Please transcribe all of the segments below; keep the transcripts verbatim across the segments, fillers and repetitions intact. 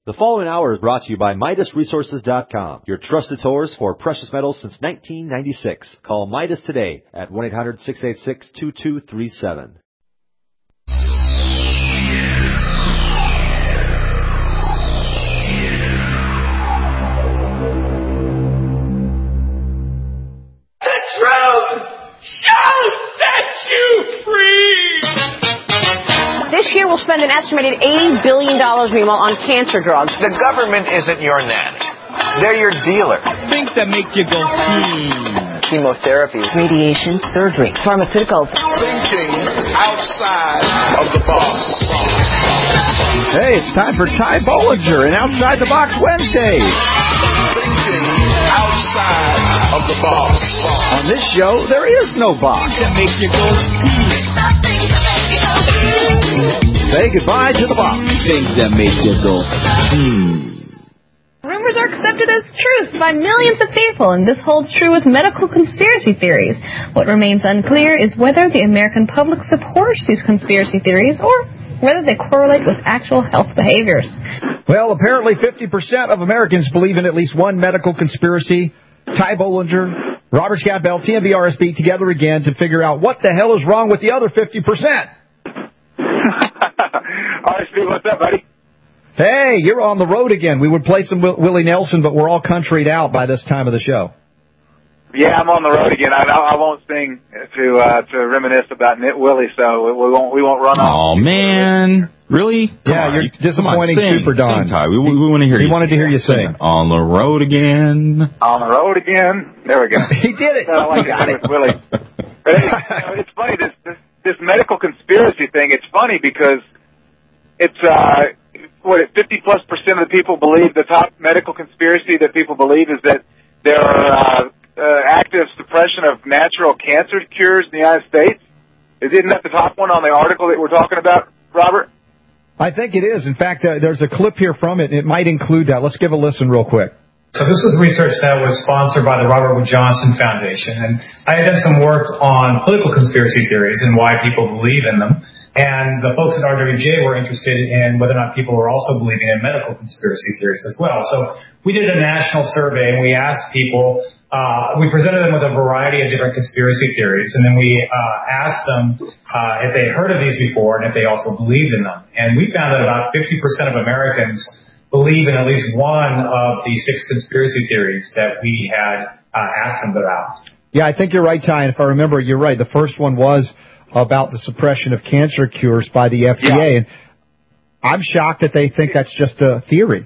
The following hour is brought to you by Midas Resources dot com, your trusted source for precious metals since nineteen ninety-six. Call Midas today at one eight hundred, six eight six, two two three seven. The truth shall set you free! This year we'll spend an estimated eighty billion dollars, meanwhile, on cancer drugs. The government isn't your nanny. They're your dealer. Things that make you go, hmm. Chemotherapy. Radiation, surgery, pharmaceuticals. Thinking outside of the box. Hey, it's time for Ty Bollinger and Outside the Box Wednesday. Thinking outside of the box. On this show, there is no box. That make you go, hmm. Say goodbye to the box. Things that make you go, hmm. Rumors are accepted as truth by millions of people, and this holds true with medical conspiracy theories. What remains unclear is whether the American public supports these conspiracy theories or whether they correlate with actual health behaviors. Well, apparently fifty percent of Americans believe in at least one medical conspiracy. Ty Bollinger, Robert Scott Bell, T M B R S B together again to figure out what the hell is wrong with the other fifty percent. R S B, what's up, buddy? Hey, you're on the road again. We would play some Will- Willie Nelson, but we're all countryed out by this time of the show. Yeah, I'm on the road again. I, I won't sing to uh, to reminisce about Nit Willie, so we won't we won't run off. Oh man, really? Come yeah, on. you're disappointing, on, sing, Super Don. Sing, Ty. We, we, we want to hear he you. He wanted sing. to hear you sing. sing. On the road again. On the road again. There we go. He did it. I like it with Willie. But it, you know, it's funny this, this this medical conspiracy thing. It's funny because it's uh. what, fifty plus percent of the people believe, the top medical conspiracy that people believe is that there are uh, uh, active suppression of natural cancer cures in the United States. Isn't that the top one on the article that we're talking about, Robert? I think it is. In fact, uh, there's a clip here from it, and it might include that. Let's give a listen real quick. So this was research that was sponsored by the Robert Wood Johnson Foundation, and I had done some work on political conspiracy theories and why people believe in them. And the folks at R W J were interested in whether or not people were also believing in medical conspiracy theories as well. So we did a national survey, and we asked people, uh, we presented them with a variety of different conspiracy theories, and then we uh, asked them uh, if they heard of these before and if they also believed in them. And we found that about fifty percent of Americans believe in at least one of the six conspiracy theories that we had uh, asked them about. Yeah, I think you're right, Ty. And if I remember, you're right. The first one was about the suppression of cancer cures by the F D A. Yeah. And I'm shocked that they think that's just a theory.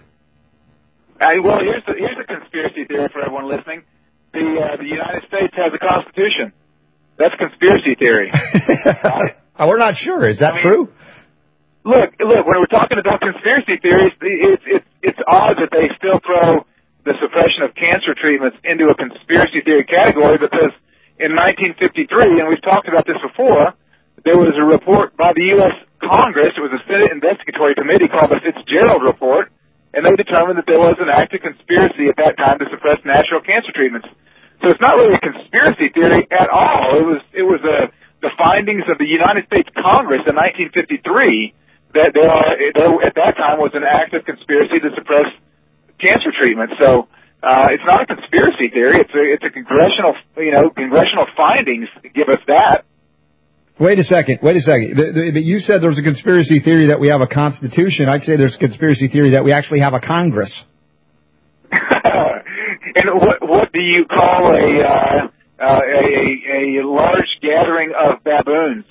Uh, well, here's the, here's a conspiracy theory for everyone listening. The, uh, the United States has a constitution. That's conspiracy theory. Right? We're not sure. Is that I mean, true? Look, look. When we're talking about conspiracy theories, it's, it's, it's odd that they still throw the suppression of cancer treatments into a conspiracy theory category because in nineteen fifty-three, and we've talked about this before, there was a report by the U S Congress. It was a Senate investigatory committee called the Fitzgerald Report, and they determined that there was an active conspiracy at that time to suppress natural cancer treatments. So it's not really a conspiracy theory at all. It was it was a, the findings of the United States Congress in nineteen fifty-three that there, are, there at that time was an active conspiracy to suppress cancer treatment. So uh, it's not a conspiracy theory. It's a it's a congressional you know congressional findings give us that. Wait a second. Wait a second. The, the, you said there's a conspiracy theory that we have a constitution. I'd say there's a conspiracy theory that we actually have a Congress. And what what do you call a uh, uh, a a large gathering of baboons?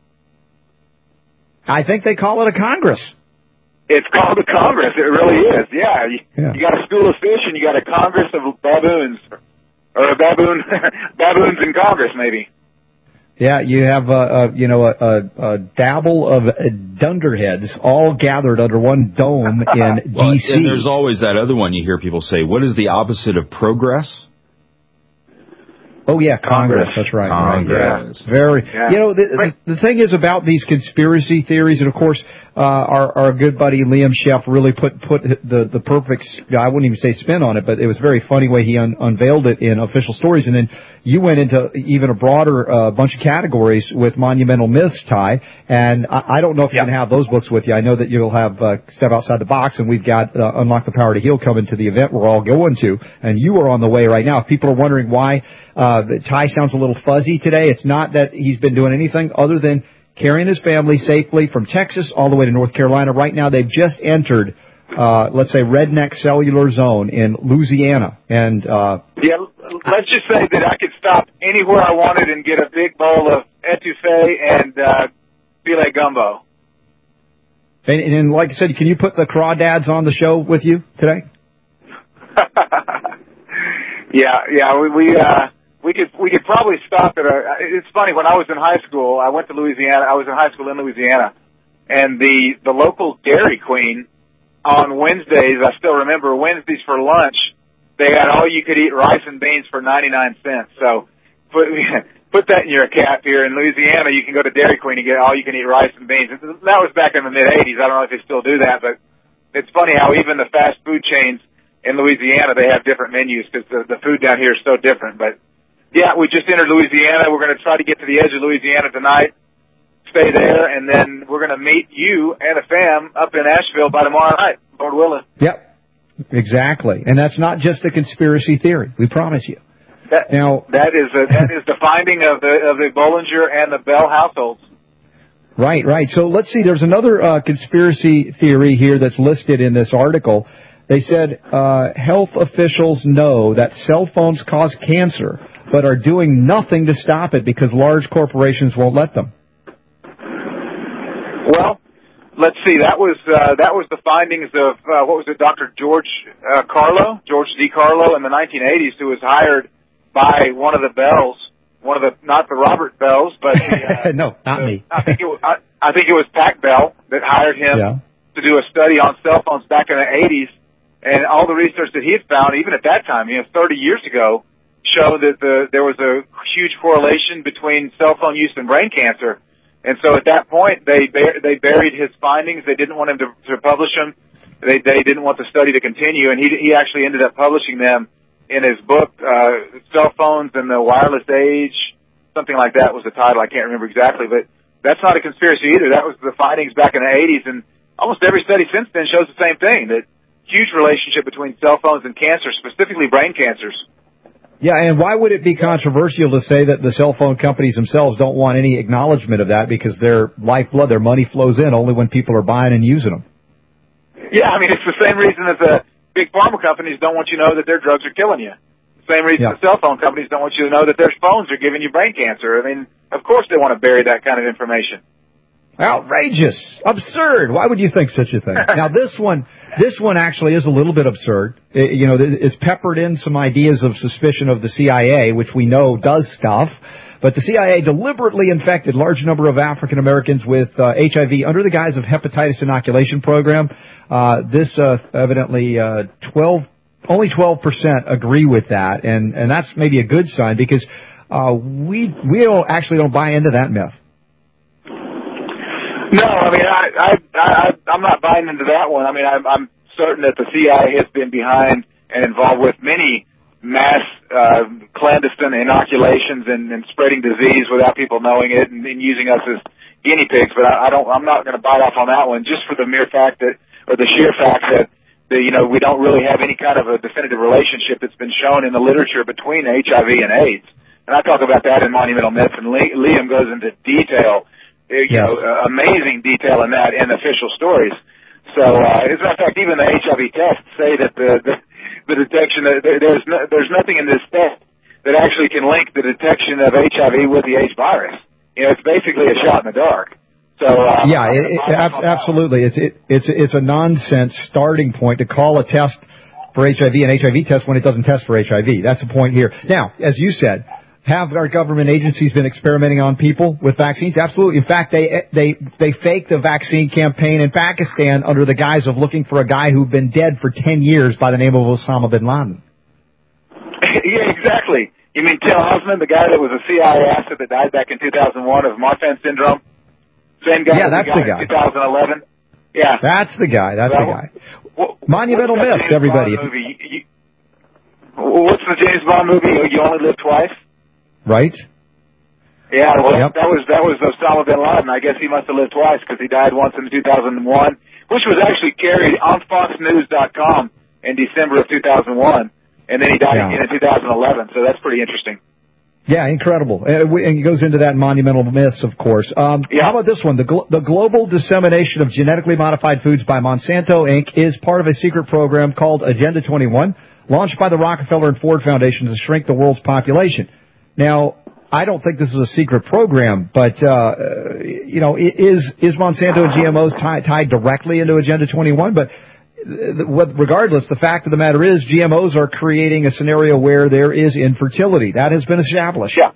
I think they call it a Congress. It's called a Congress. It really is. Yeah. You, yeah. you got a school of fish and you got a Congress of baboons, or a baboon baboons in Congress, maybe. Yeah, you have, uh, uh, you know, a, a, a dabble of dunderheads all gathered under one dome in well, D C And there's always that other one you hear people say, what is the opposite of progress? Oh, yeah, Congress. Congress. That's right. Congress. Right. Yeah. Very. Yeah. You know, the, the, the thing is about these conspiracy theories, and, of course, uh, our, our good buddy Liam Sheff really put put the the perfect, I wouldn't even say spin on it, but it was a very funny way he un- unveiled it in Official Stories. And then you went into even a broader uh, bunch of categories with Monumental Myths, Ty. And I, I don't know if you're going to have those books with you. I know that you'll have uh, Step Outside the Box, and we've got uh, Unlock the Power to Heal coming to the event we're all going to. And you are on the way right now. If people are wondering why uh, Ty sounds a little fuzzy today, it's not that he's been doing anything other than carrying his family safely from Texas all the way to North Carolina. Right now, they've just entered, uh, let's say, redneck cellular zone in Louisiana. And uh, yeah, let's just say that I could stop anywhere I wanted and get a big bowl of etouffee and uh, filet gumbo. And, and like I said, can you put the crawdads on the show with you today? yeah, yeah, we we, uh, we could we could probably stop at a. It's funny, when I was in high school, I went to Louisiana. I was in high school in Louisiana, and the the local Dairy Queen on Wednesdays, I still remember Wednesdays for lunch, they had all you could eat rice and beans for ninety-nine cents. So put put that in your cap here in Louisiana. You can go to Dairy Queen and get all you can eat rice and beans. That was back in the mid eighties. I don't know if they still do that, but it's funny how even the fast food chains in Louisiana, they have different menus because the, the food down here is so different. But yeah, we just entered Louisiana. We're going to try to get to the edge of Louisiana tonight, stay there, and then we're going to meet you and a fam up in Asheville by tomorrow night, Lord willing. Yep, exactly. And that's not just a conspiracy theory. We promise you. That, now, that is a, that is the finding of the of the Bollinger and the Bell households. Right, right. So let's see. There's another uh, conspiracy theory here that's listed in this article. They said uh, health officials know that cell phones cause cancer, but are doing nothing to stop it because large corporations won't let them. Well, let's see. That was uh, that was the findings of uh, what was it, Doctor George uh, Carlo, George D. Carlo, in the nineteen eighties, who was hired by one of the Bells, one of the not the Robert Bells, but the, uh, no, not the, me. I think it was, I, I think it was Pac Bell that hired him yeah. to do a study on cell phones back in the eighties, and all the research that he had found, even at that time, you know, thirty years ago, showed that the, there was a huge correlation between cell phone use and brain cancer. And so at that point, they they buried his findings. They didn't want him to, to publish them. They they didn't want the study to continue, and he he actually ended up publishing them in his book, uh, Cell Phones and the Wireless Age, something like that was the title. I can't remember exactly, but that's not a conspiracy either. That was the findings back in the eighties, and almost every study since then shows the same thing, that huge relationship between cell phones and cancer, specifically brain cancers. Yeah, and why would it be controversial to say that the cell phone companies themselves don't want any acknowledgement of that because their lifeblood, their money flows in only when people are buying and using them? Yeah, I mean, it's the same reason that the big pharma companies don't want you to know that their drugs are killing you. Same reason yeah. the cell phone companies don't want you to know that their phones are giving you brain cancer. I mean, of course they want to bury that kind of information. Outrageous. Absurd. Why would you think such a thing? Now, this one, this one actually is a little bit absurd. It, you know, it's peppered in some ideas of suspicion of the C I A, which we know does stuff. But the C I A deliberately infected large number of African Americans with uh, H I V under the guise of hepatitis inoculation program. Uh, this uh, evidently uh, twelve, only twelve percent agree with that, and and that's maybe a good sign because uh, we we don't actually don't buy into that myth. No, I mean, I, I, I, I'm not buying into that one. I mean, I'm, I'm certain that the C I A has been behind and involved with many mass uh, clandestine inoculations and, and spreading disease without people knowing it and, and using us as guinea pigs. But I, I don't. I'm not going to bite off on that one just for the mere fact that, or the sheer fact that, the, you know, we don't really have any kind of a definitive relationship that's been shown in the literature between H I V and AIDS. And I talk about that in Monumental Myths, and Liam goes into detail. You yes. know, uh, amazing detail in that in official stories. So, uh, as a matter of fact, even the H I V tests say that the the, the detection that there's no, there's nothing in this test that actually can link the detection of H I V with the H virus. You know, it's basically a shot in the dark. So, uh, yeah, it, it, ab- absolutely, it's it, it's it's a nonsense starting point to call a test for H I V an H I V test when it doesn't test for H I V. That's the point here. Now, as you said, have our government agencies been experimenting on people with vaccines? Absolutely. In fact, they they they faked the vaccine campaign in Pakistan under the guise of looking for a guy who'd been dead for ten years by the name of Osama bin Laden. Yeah, exactly. You mean Tel Osman, the guy that was a C I A asset that died back in two thousand one of Marfan syndrome? Same guy. Yeah, that's the guy. In twenty eleven. Yeah. That's the guy. That's well, the guy. What, Monumental myths, everybody. Movie? You, you, what's the James Bond movie? You Only Live Twice? Right. Yeah, well, yep. that was that was Osama bin Laden. I guess he must have lived twice because he died once in two thousand one, which was actually carried on Fox News dot com in December of two thousand one, and then he died yeah. again in two thousand eleven. So that's pretty interesting. Yeah, incredible. And it goes into that monumental myths, of course. Um, yeah. How about this one? The, gl- the global dissemination of genetically modified foods by Monsanto, Incorporated is part of a secret program called Agenda twenty-one, launched by the Rockefeller and Ford Foundation to shrink the world's population. Now, I don't think this is a secret program, but, uh, you know, is, is Monsanto and G M Os tie, tied directly into Agenda twenty-one? But regardless, the fact of the matter is G M Os are creating a scenario where there is infertility. That has been established. Yeah.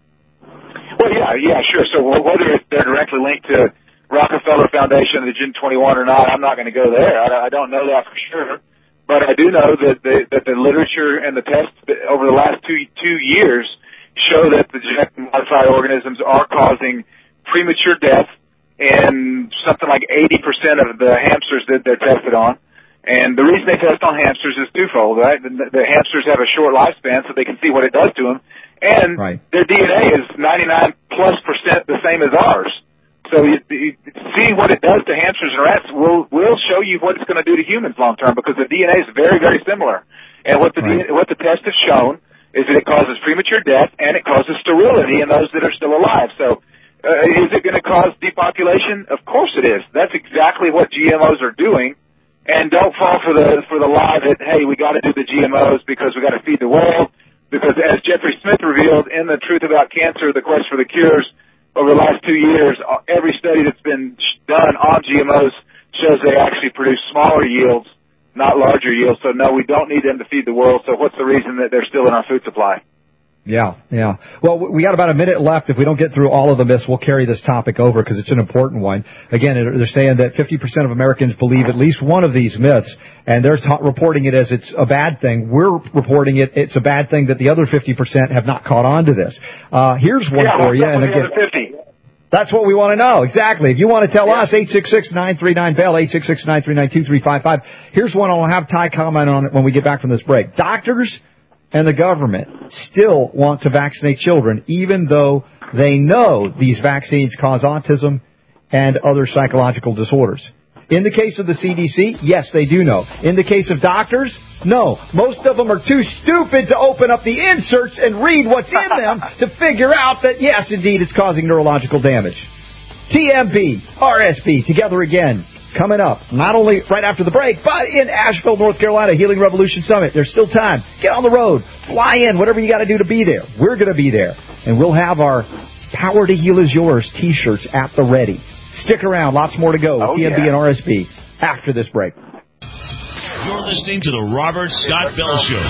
Well, yeah, yeah, sure. So whether they're directly linked to Rockefeller Foundation and Agenda twenty-one or not, I'm not going to go there. I, I don't know that for sure. But I do know that the, that the literature and the tests over the last two, two years show that the genetically modified organisms are causing premature death in something like eighty percent of the hamsters that they're tested on. And the reason they test on hamsters is twofold, right? The, the hamsters have a short lifespan so they can see what it does to them. And right. their D N A is ninety-nine plus percent the same as ours. So you, you, seeing what it does to hamsters and rats will will show you what it's going to do to humans long term because the D N A is very, very similar. And what the right. what the test has shown is that it causes premature death and it causes sterility in those that are still alive. So uh, is it going to cause depopulation? Of course it is. That's exactly what G M Os are doing. And don't fall for the for the lie that, hey, we got to do the G M Os because we got to feed the world. Because as Jeffrey Smith revealed in The Truth About Cancer, The Quest for the Cures, over the last two years, every study that's been done on G M Os shows they actually produce smaller yields, not larger yields. So, no, we don't need them to feed the world. So what's the reason that they're still in our food supply? Yeah, yeah. Well, we got about a minute left. If we don't get through all of the myths, we'll carry this topic over because it's an important one. Again, they're saying that fifty percent of Americans believe at least one of these myths, and they're ta- reporting it as it's a bad thing. We're reporting it it's a bad thing that the other fifty percent have not caught on to this. Uh, here's one yeah, for you. And again, fifty? That's what we want to know. Exactly. If you want to tell yeah. us, eight six six, nine three nine, B E L L, eight six six, nine three nine, two three five five. Here's one I'll have Ty comment on it when we get back from this break. Doctors and the government still want to vaccinate children, even though they know these vaccines cause autism and other psychological disorders. In the case of the C D C, yes, they do know. In the case of doctors, no. Most of them are too stupid to open up the inserts and read what's in them to figure out that, yes, indeed, it's causing neurological damage. T M B, R S B, together again. Coming up, not only right after the break, but in Asheville, North Carolina, Healing Revolution Summit. There's still time. Get on the road. Fly in. Whatever you got to do to be there. We're going to be there. And we'll have our Power to Heal is Yours T-shirts at the ready. Stick around. Lots more to go with oh, T M B yeah. and R S B after this break. You're listening to The Robert Scott Bell Show.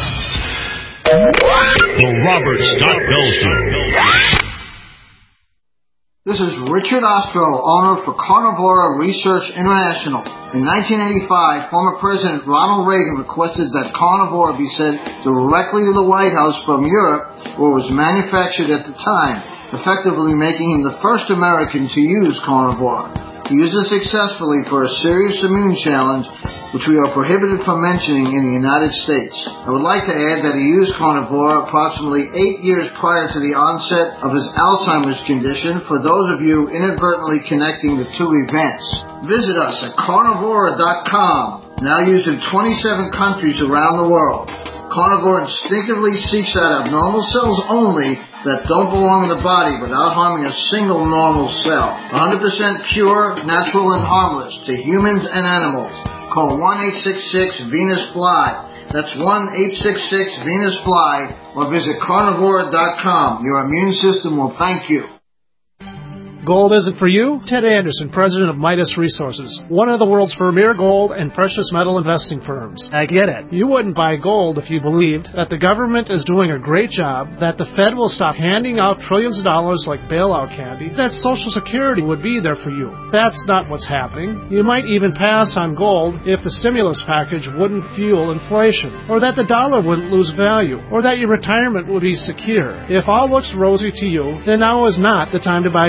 The Robert Scott Bell Show. This is Richard Ostro, owner for Carnivora Research International. In nineteen eighty-five, former President Ronald Reagan requested that Carnivora be sent directly to the White House from Europe, where it was manufactured at the time, effectively making him the first American to use Carnivora. He used it successfully for a serious immune challenge, which we are prohibited from mentioning in the United States. I would like to add that he used Carnivora approximately eight years prior to the onset of his Alzheimer's condition, for those of you inadvertently connecting the two events. Visit us at carnivora dot com, now used in twenty-seven countries around the world. Carnivore instinctively seeks out abnormal cells only that don't belong in the body without harming a single normal cell. one hundred percent pure, natural, and harmless to humans and animals. Call one eight six six Venus Fly. That's one eight six six Venus Fly, or visit carnivora dot com. Your immune system will thank you. Gold isn't for you? Ted Anderson, president of Midas Resources, one of the world's premier gold and precious metal investing firms. I get it. You wouldn't buy gold if you believed that the government is doing a great job, that the Fed will stop handing out trillions of dollars like bailout candy, that Social Security would be there for you. That's not what's happening. You might even pass on gold if the stimulus package wouldn't fuel inflation, or that the dollar wouldn't lose value, or that your retirement would be secure. If all looks rosy to you, then now is not the time to buy gold.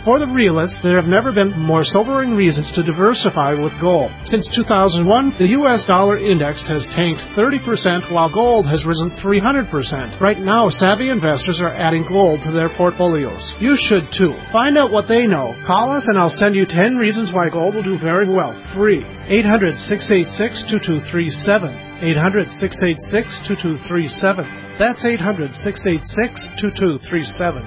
For the realist, there have never been more sobering reasons to diversify with gold. Since two thousand one, the U S dollar index has tanked thirty percent while gold has risen three hundred percent. Right now, savvy investors are adding gold to their portfolios. You should too. Find out what they know. Call us and I'll send you ten reasons why gold will do very well. Free. eight hundred, six eight six, two two three seven. eight hundred, six eight six, two two three seven. That's eight hundred, six eight six, two two three seven.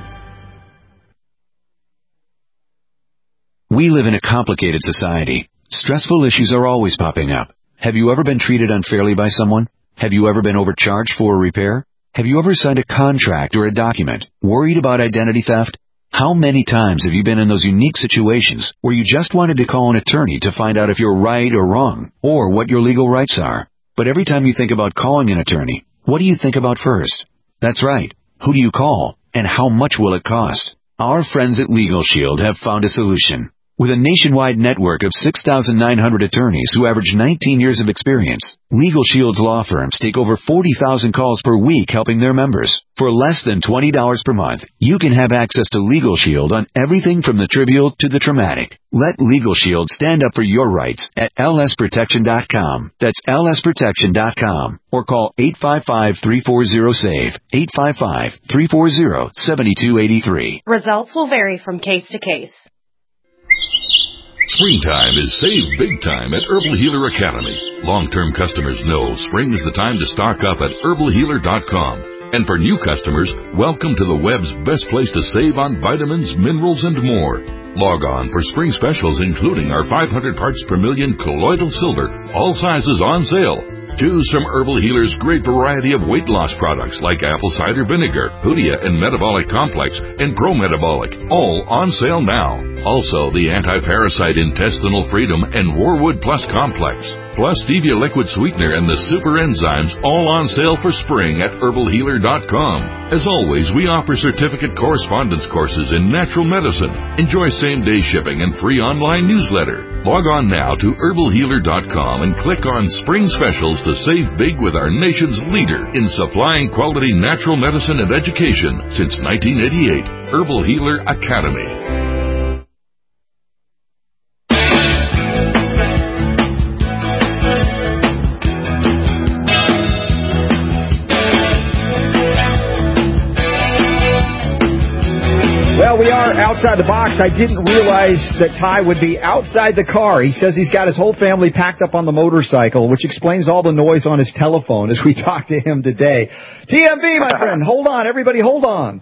We live in a complicated society. Stressful issues are always popping up. Have you ever been treated unfairly by someone? Have you ever been overcharged for a repair? Have you ever signed a contract or a document? Worried about identity theft? How many times have you been in those unique situations where you just wanted to call an attorney to find out if you're right or wrong, or what your legal rights are? But every time you think about calling an attorney, what do you think about first? That's right. Who do you call, and how much will it cost? Our friends at Legal Shield have found a solution. With a nationwide network of six thousand nine hundred attorneys who average nineteen years of experience, Legal Shield's law firms take over forty thousand calls per week helping their members. For less than twenty dollars per month, you can have access to Legal Shield on everything from the trivial to the traumatic. Let Legal Shield stand up for your rights at L S protection dot com. That's L S protection dot com. Or call eight five five, three four zero, S A V E, eight five five, three four zero, seven two eight three. Results will vary from case to case. Springtime is save big time at Herbal Healer Academy. Long-term customers know spring is the time to stock up at herbal healer dot com. And for new customers, welcome to the web's best place to save on vitamins, minerals, and more. Log on for spring specials including our five hundred parts per million colloidal silver, all sizes on sale. Choose from Herbal Healer's great variety of weight loss products like apple cider vinegar, Hoodia and Metabolic Complex, and Pro Metabolic, all on sale now. Also, the Anti-Parasite Intestinal Freedom and Warwood Plus Complex, plus Stevia Liquid Sweetener and the Super Enzymes, all on sale for spring at herbal healer dot com. As always, we offer certificate correspondence courses in natural medicine. Enjoy same-day shipping and free online newsletter. Log on now to herbal healer dot com and click on Spring Specials to save big with our nation's leader in supplying quality natural medicine and education since nineteen eighty-eight, Herbal Healer Academy. Well, we are outside the box. I didn't realize that Ty would be outside the car. He says he's got his whole family packed up on the motorcycle, which explains all the noise on his telephone as we talk to him today. T M B, my friend, hold on. Everybody hold on.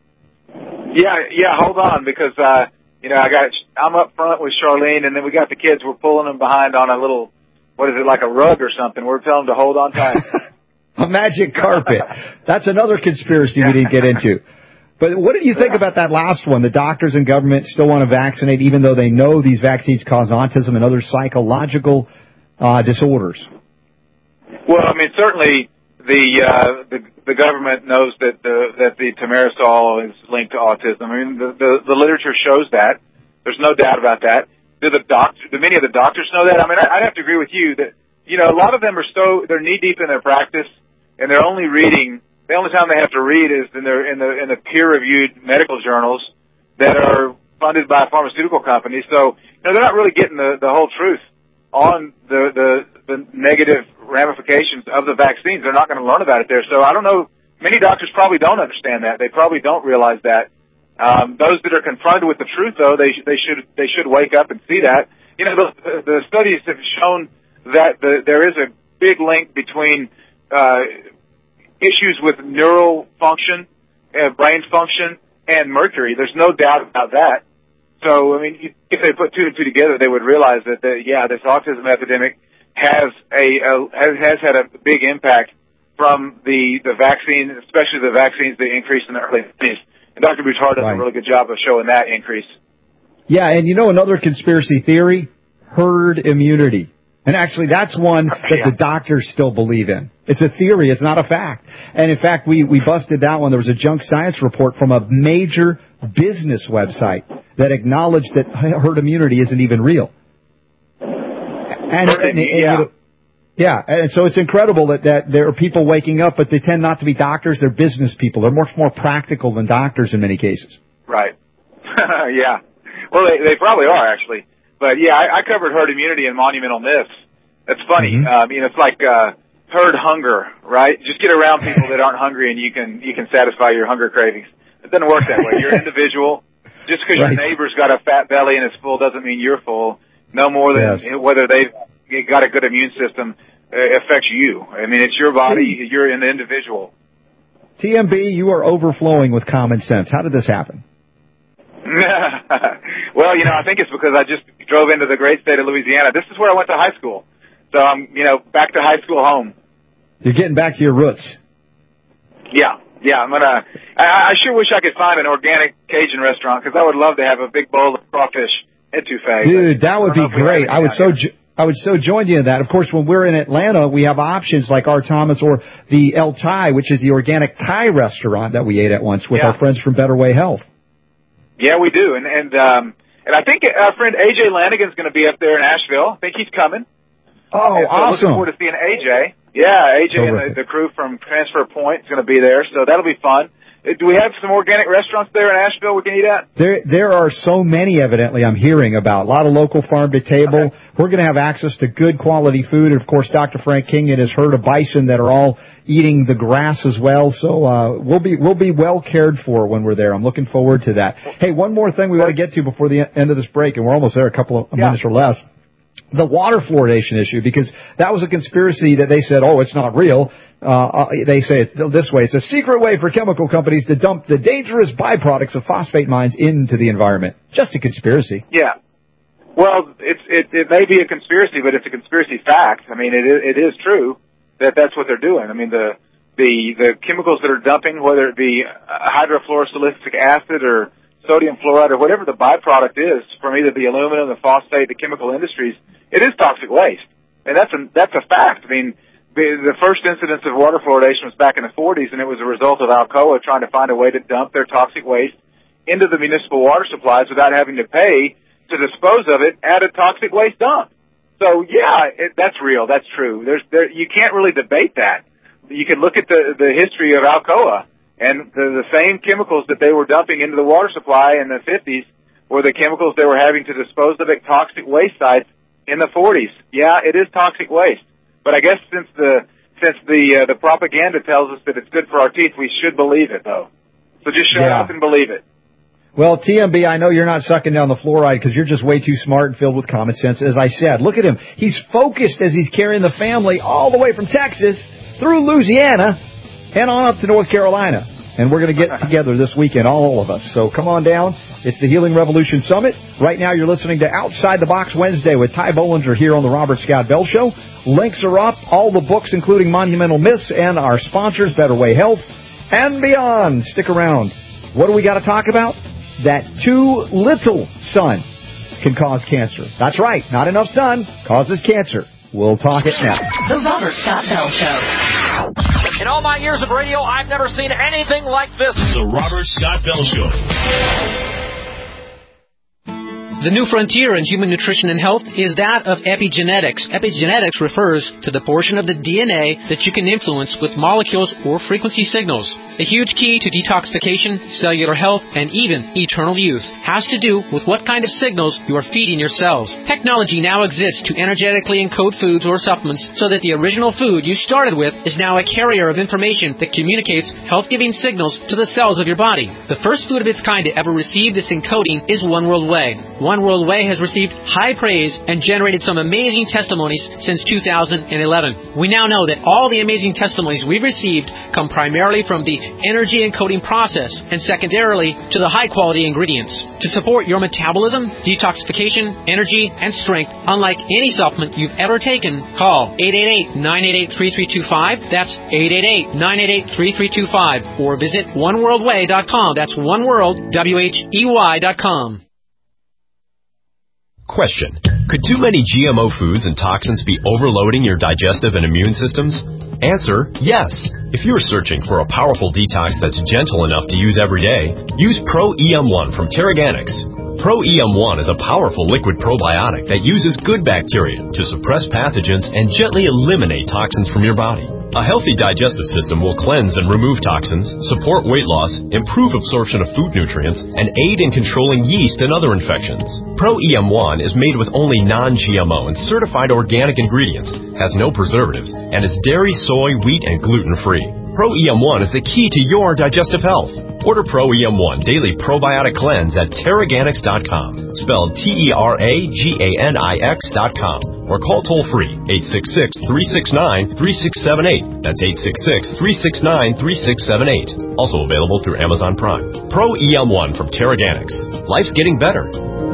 Yeah, yeah, hold on, because, uh, you know, I got, I'm up front with Charlene, and then we got the kids. We're pulling them behind on a little, what is it, like a rug or something. We're telling them to hold on tight. A magic carpet. That's another conspiracy we didn't get into. But what did you think about that last one? The doctors and government still want to vaccinate even though they know these vaccines cause autism and other psychological uh, disorders. Well, I mean, certainly the uh, the, the government knows that the that the thimerosal is linked to autism. I mean, the, the, the literature shows that. There's no doubt about that. Do the doctor, do many of the doctors know that? I mean, I, I'd have to agree with you that, you know, a lot of them are so, they're knee deep in their practice, and they're only reading. The only time they have to read is in the in the in the peer-reviewed medical journals that are funded by pharmaceutical companies. So, you know, they're not really getting the, the whole truth on the, the the negative ramifications of the vaccines. They're not going to learn about it there. So, I don't know. Many doctors probably don't understand that. They probably don't realize that. Um, those that are confronted with the truth, though, they they should they should wake up and see that. You know, the, the studies have shown that the, there is a big link between uh, issues with neural function, uh, brain function, and mercury. There's no doubt about that. So, I mean, if they put two and two together, they would realize that, that yeah, this autism epidemic has a, a has, has had a big impact from the the vaccine, especially the vaccines that increased in the early nineties. And Doctor Bouchard does right. a really good job of showing that increase. Yeah, and you know another conspiracy theory? Herd immunity. And actually, that's one that yeah. the doctors still believe in. It's a theory. It's not a fact. And in fact, we, we busted that one. There was a junk science report from a major business website that acknowledged that herd immunity isn't even real. And, and, and, yeah. and yeah, and so it's incredible that, that there are people waking up, but they tend not to be doctors. They're business people. They're much more practical than doctors in many cases. Right. yeah. Well, they, they probably are, actually. But, yeah, I, I covered herd immunity and monumental myths. That's funny. Mm-hmm. Uh, I mean, it's like uh, herd hunger, right? Just get around people that aren't hungry and you can you can satisfy your hunger cravings. It doesn't work that way. You're an individual. Just because right. your neighbor's got a fat belly and is full doesn't mean you're full. No more than yes. whether they've got a good immune system uh, affects you. I mean, it's your body. You're an individual. T M B, you are overflowing with common sense. How did this happen? Well, you know, I think it's because I just drove into the great state of Louisiana. This is where I went to high school. So I'm, you know, back to high school home. You're getting back to your roots. Yeah. Yeah, I'm gonna. I, I sure wish I could find an organic Cajun restaurant because I would love to have a big bowl of crawfish etouffee. Dude, that would be great. I would so jo- I would so join you in that. Of course, when we're in Atlanta, we have options like R. Thomas or the El Thai, which is the organic Thai restaurant that we ate at once with yeah. our friends from Better Way Health. Yeah, we do, and and um, and I think our friend A J Lanigan's going to be up there in Asheville. I think he's coming. Oh, and so awesome! Looking forward to seeing A J. Yeah, A J Terrific. and the, the crew from Transfer Point is going to be there, so that'll be fun. Do we have some organic restaurants there in Asheville we can eat at? There there are so many, evidently, I'm hearing about. A lot of local farm to table. Okay. We're going to have access to good quality food. And, of course, Doctor Frank King and his herd of bison that are all eating the grass as well. So uh, we'll be we'll be well cared for when we're there. I'm looking forward to that. Hey, one more thing we want to get to before the end of this break, and we're almost there, a couple of yeah. minutes or less. The water fluoridation issue, because that was a conspiracy that they said, oh, it's not real. Uh, they say it this way. It's a secret way for chemical companies to dump the dangerous byproducts of phosphate mines into the environment. Just a conspiracy. Yeah. Well, it's, it, it may be a conspiracy, but it's a conspiracy fact. I mean, it is, it is true that that's what they're doing. I mean, the, the, the chemicals that are dumping, whether it be hydrofluorosilicic acid or sodium fluoride or whatever the byproduct is from either the aluminum, the phosphate, the chemical industries, it is toxic waste. And that's a, that's a fact. I mean, the, the first incidence of water fluoridation was back in the forties, and it was a result of Alcoa trying to find a way to dump their toxic waste into the municipal water supplies without having to pay to dispose of it at a toxic waste dump. So, yeah, it, that's real. That's true. There's, there, you can't really debate that. You can look at the, the history of Alcoa. And the, the same chemicals that they were dumping into the water supply in the fifties were the chemicals they were having to dispose of at toxic waste sites in the forties. Yeah, it is toxic waste. But I guess since the since the uh, the propaganda tells us that it's good for our teeth, we should believe it, though. So just shut yeah. up and believe it. Well, T M B, I know you're not sucking down the fluoride because you're just way too smart and filled with common sense. As I said, look at him. He's focused as he's carrying the family all the way from Texas through Louisiana and on up to North Carolina. And we're going to get together this weekend, all of us. So come on down. It's the Healing Revolution Summit. Right now you're listening to Outside the Box Wednesday with Ty Bollinger here on the Robert Scott Bell Show. Links are up. All the books, including Monumental Myths and our sponsors, Better Way Health, and beyond. Stick around. What do we got to talk about? That too little sun can cause cancer. That's right. Not enough sun causes cancer. We'll talk it next. The Robert Scott Bell Show. In all my years of radio, I've never seen anything like this. The Robert Scott Bell Show. The new frontier in human nutrition and health is that of epigenetics. Epigenetics refers to the portion of the D N A that you can influence with molecules or frequency signals. A huge key to detoxification, cellular health, and even eternal youth has to do with what kind of signals you are feeding your cells. Technology now exists to energetically encode foods or supplements so that the original food you started with is now a carrier of information that communicates health-giving signals to the cells of your body. The first food of its kind to ever receive this encoding is One World Whey. One World Whey has received high praise and generated some amazing testimonies since two thousand eleven. We now know that all the amazing testimonies we've received come primarily from the energy encoding process and secondarily to the high-quality ingredients. To support your metabolism, detoxification, energy, and strength, unlike any supplement you've ever taken, call eight eight eight, nine eight eight, three three two five. That's eight eight eight, nine eight eight, three three two five. Or visit one world way dot com. That's one world, W H E Y dot com. Question. Could too many G M O foods and toxins be overloading your digestive and immune systems? Answer, yes. If you're searching for a powerful detox that's gentle enough to use every day, use Pro E M one from Terraganics. Pro E M one is a powerful liquid probiotic that uses good bacteria to suppress pathogens and gently eliminate toxins from your body. A healthy digestive system will cleanse and remove toxins, support weight loss, improve absorption of food nutrients, and aid in controlling yeast and other infections. Pro E M one is made with only non-G M O and certified organic ingredients, has no preservatives, and is dairy, soy, wheat, and gluten-free. Pro E M one is the key to your digestive health. Order Pro E M one Daily Probiotic Cleanse at Terraganix dot com, spelled T E R A G A N I X dot com, or call toll-free eight six six, three six nine, three six seven eight. That's eight six six, three six nine, three six seven eight. Also available through Amazon Prime. Pro E M one from Terraganix. Life's getting better.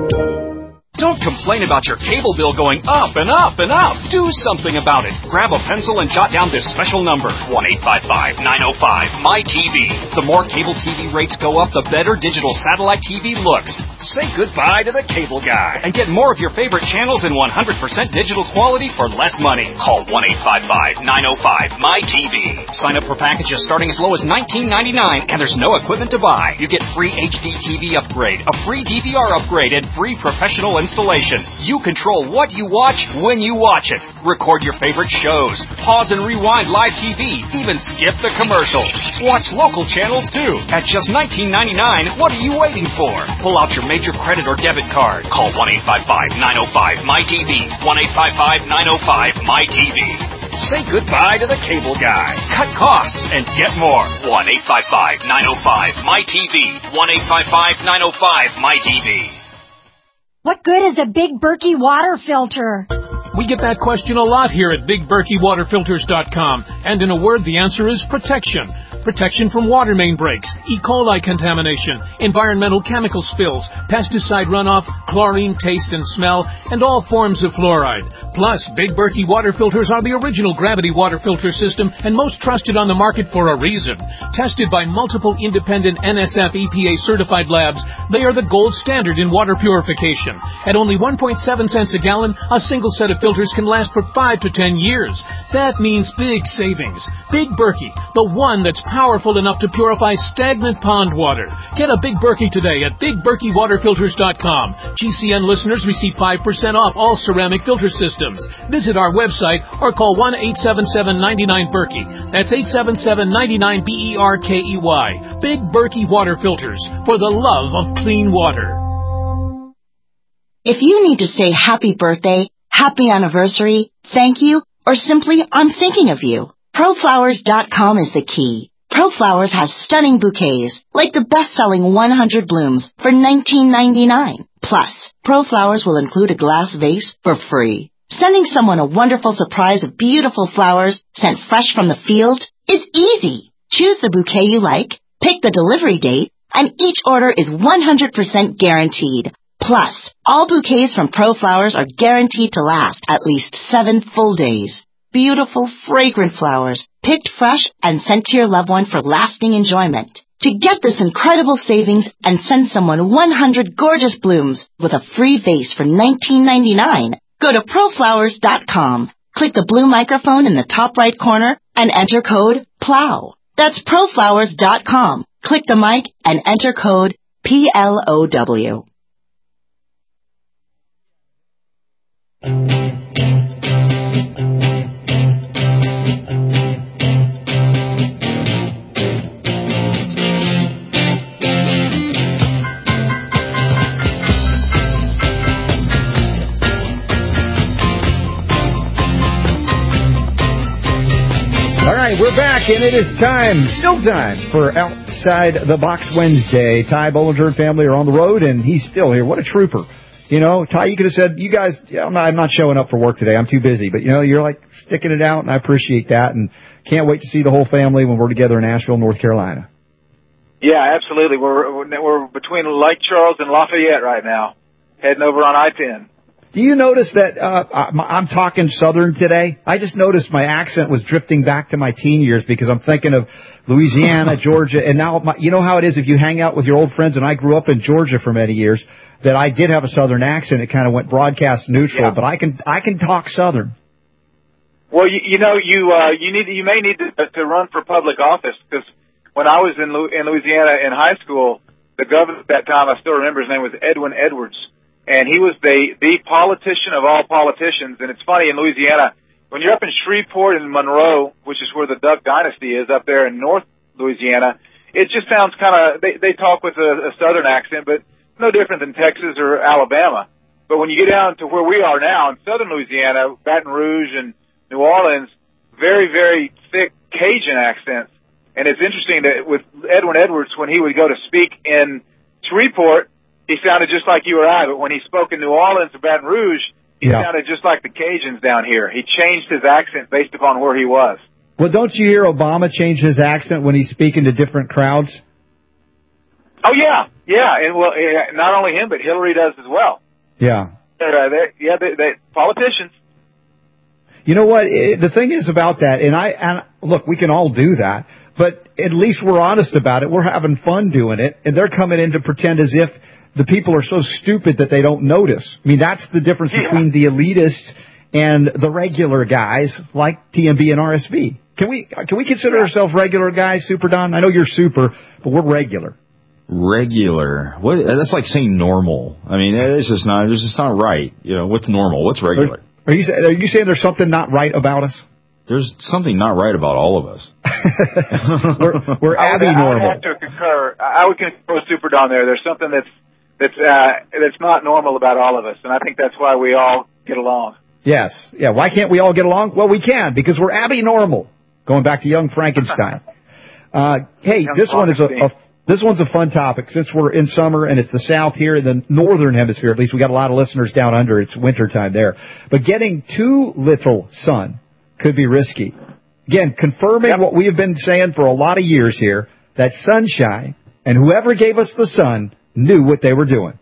Don't complain about your cable bill going up and up and up. Do something about it. Grab a pencil and jot down this special number, one eight five five, nine oh five, M Y T V. The more cable T V rates go up, the better digital satellite T V looks. Say goodbye to the cable guy and get more of your favorite channels in one hundred percent digital quality for less money. Call one eight five five, nine oh five, M Y T V. Sign up for packages starting as low as nineteen ninety-nine, and there's no equipment to buy. You get free H D T V upgrade, a free D V R upgrade, and free professional installation. You control what you watch when you watch it. Record your favorite shows. Pause and rewind live T V. Even skip the commercials. Watch local channels too. At just nineteen ninety-nine, what are you waiting for? Pull out your major credit or debit card. Call one eight five five, nine oh five, M Y T V. one eight five five, nine oh five, M Y T V. Say goodbye to the cable guy. Cut costs and get more. one eight five five, nine oh five, M Y T V. one eight five five, nine oh five, M Y T V. What good is a Big Berkey water filter? We get that question a lot here at Big Berkey Water Filters dot com. And in a word, the answer is protection. Protection from water main breaks, E. coli contamination, environmental chemical spills, pesticide runoff, chlorine taste and smell, and all forms of fluoride. Plus, Big Berkey water filters are the original gravity water filter system and most trusted on the market for a reason. Tested by multiple independent N S F E P A certified labs, they are the gold standard in water purification. At only one point seven cents a gallon, a single set of filters can last for five to ten years. That means big savings. Big Berkey, the one that's powerful enough to purify stagnant pond water. Get a Big Berkey today at Big Berkey Water Filters dot com. G C N listeners receive five percent off all ceramic filter systems. Visit our website or call one eight seven seven, nine nine, Berkey. That's eight seven seven, nine nine, B E R K E Y. Big Berkey Water Filters, for the love of clean water. If you need to say happy birthday, happy anniversary, thank you, or simply I'm thinking of you, Pro Flowers dot com is the key. ProFlowers has stunning bouquets, like the best-selling one hundred blooms for nineteen ninety-nine. Plus, ProFlowers will include a glass vase for free. Sending someone a wonderful surprise of beautiful flowers sent fresh from the field is easy. Choose the bouquet you like, pick the delivery date, and each order is one hundred percent guaranteed. Plus, all bouquets from ProFlowers are guaranteed to last at least seven full days. Beautiful, fragrant flowers, picked fresh and sent to your loved one for lasting enjoyment. To get this incredible savings and send someone one hundred gorgeous blooms with a free vase for nineteen ninety-nine, go to Pro Flowers dot com. Click the blue microphone in the top right corner and enter code PLOW. That's Pro Flowers dot com. Click the mic and enter code P L O W. All right, we're back, and it is time, still time, for Outside the Box Wednesday. Ty Bollinger and family are on the road, and he's still here. What a trooper. You know, Ty, you could have said, you guys, I'm not, I'm not showing up for work today. I'm too busy. But, you know, you're like sticking it out, and I appreciate that, and can't wait to see the whole family when we're together in Asheville, North Carolina. Yeah, absolutely. We're we're between Lake Charles and Lafayette right now, heading over on I ten. Do you notice that uh, I'm talking Southern today? I just noticed my accent was drifting back to my teen years because I'm thinking of Louisiana, Georgia, and now my, you know how it is if you hang out with your old friends, and I grew up in Georgia for many years, that I did have a Southern accent. It kind of went broadcast neutral, yeah. but I can I can talk Southern. Well, you, you know, you uh, you need you may need to, to run for public office because when I was in in Louisiana in high school, the governor at that time, I still remember his name was Edwin Edwards. And he was the, the politician of all politicians. And it's funny, in Louisiana, when you're up in Shreveport and Monroe, which is where the Duck Dynasty is up there in North Louisiana, it just sounds kind of, they, they talk with a, a southern accent, but no different than Texas or Alabama. But when you get down to where we are now in southern Louisiana, Baton Rouge and New Orleans, very, very thick Cajun accents. And it's interesting that with Edwin Edwards, when he would go to speak in Shreveport, he sounded just like you or I, but when he spoke in New Orleans or Baton Rouge, he yeah. sounded just like the Cajuns down here. He changed his accent based upon where he was. Well, don't you hear Obama change his accent when he's speaking to different crowds? Oh, yeah. Yeah, and well, not only him, but Hillary does as well. Yeah. Uh, they, yeah, they, they, politicians. You know what? It, the thing is about that, and I and look, we can all do that, but at least we're honest about it. We're having fun doing it, and they're coming in to pretend as if the people are so stupid that they don't notice. I mean, that's the difference yeah. between the elitists and the regular guys like T M B and R S V. Can we can we consider yeah. ourselves regular guys, Super Don? I know you're super, but we're regular. Regular? What? That's like saying normal. I mean, it's just not. It's just not right. You know, what's normal? What's regular? Are, are you are you saying there's something not right about us? There's something not right about all of us. we're we're abby normal. I would have to concur. I would concur with Super Don there. There's something that's that's uh, that's not normal about all of us, and I think that's why we all get along. Yes. Yeah. Why can't we all get along? Well, we can, because we're abby normal. Going back to Young Frankenstein. Uh, hey, Young this one is a, a this one's a fun topic since we're in summer and it's the South here in the northern hemisphere. At least we got a lot of listeners down under. It's winter time there. But getting too little sun could be risky. Again, confirming yep. what we have been saying for a lot of years here, that sunshine and whoever gave us the sun knew what they were doing.